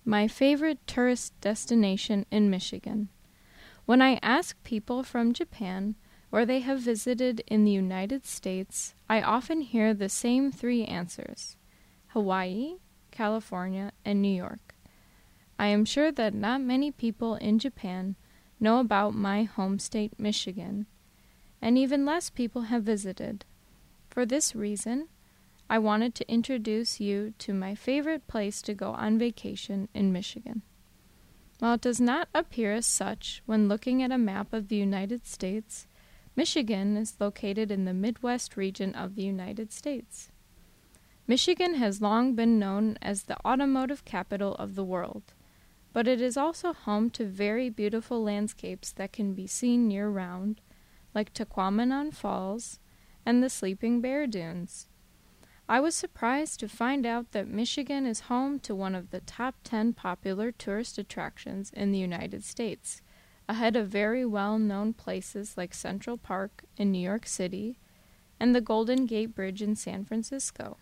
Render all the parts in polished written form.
My favorite tourist destination in Michigan. When I ask people from Japan where they have visited in the United States, I often hear the same three answers: Hawaii, California, and New York. I am sure that not many people in Japan know about my home state, Michigan, and even less people have visited. For this reason, I wanted to introduce you to my favorite place to go on vacation in Michigan. While it does not appear as such when looking at a map of the United States, Michigan is located in the Midwest region of the United States. Michigan has long been known as the automotive capital of the world, but it is also home to very beautiful landscapes that can be seen year-round, like Tahquamenon Falls and the Sleeping Bear Dunes. I was surprised to find out that Michigan is home to one of the top 10 popular tourist attractions in the United States, ahead of very well-known places like Central Park in New York City and the Golden Gate Bridge in San Francisco.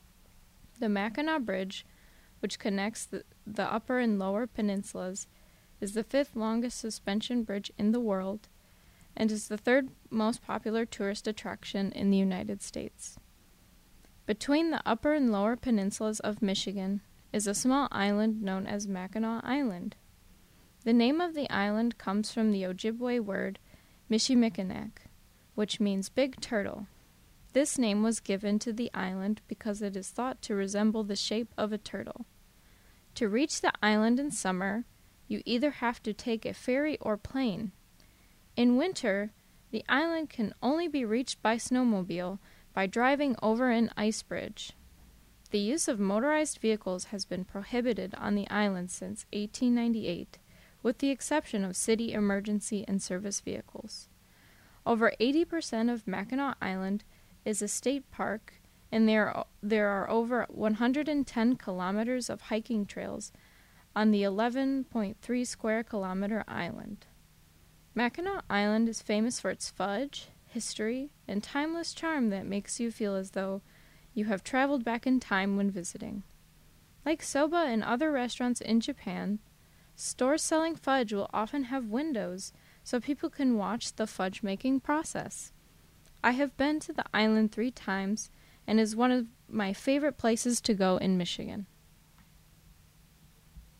The Mackinac Bridge, which connects the upper and lower peninsulas, is the fifth longest suspension bridge in the world and is the third most popular tourist attraction in the United States. Between the upper and lower peninsulas of Michigan is a small island known as Mackinac Island. The name of the island comes from the Ojibwe word Michilimackinac, which means big turtle. This name was given to the island because it is thought to resemble the shape of a turtle. To reach the island in summer, you either have to take a ferry or plane. In winter, the island can only be reached by snowmobile by driving over an ice bridge. The use of motorized vehicles has been prohibited on the island since 1898, with the exception of city emergency and service vehicles. Over 80% of Mackinac Island is a state park, and there are over 110 kilometers of hiking trails on the 11.3 square kilometer island. Mackinac Island is famous for its fudge, history, and timeless charm that makes you feel as though you have traveled back in time when visiting. Like soba and other restaurants in Japan, stores selling fudge will often have windows so people can watch the fudge making process. I have been to the island 3 times and is one of my favorite places to go in Michigan.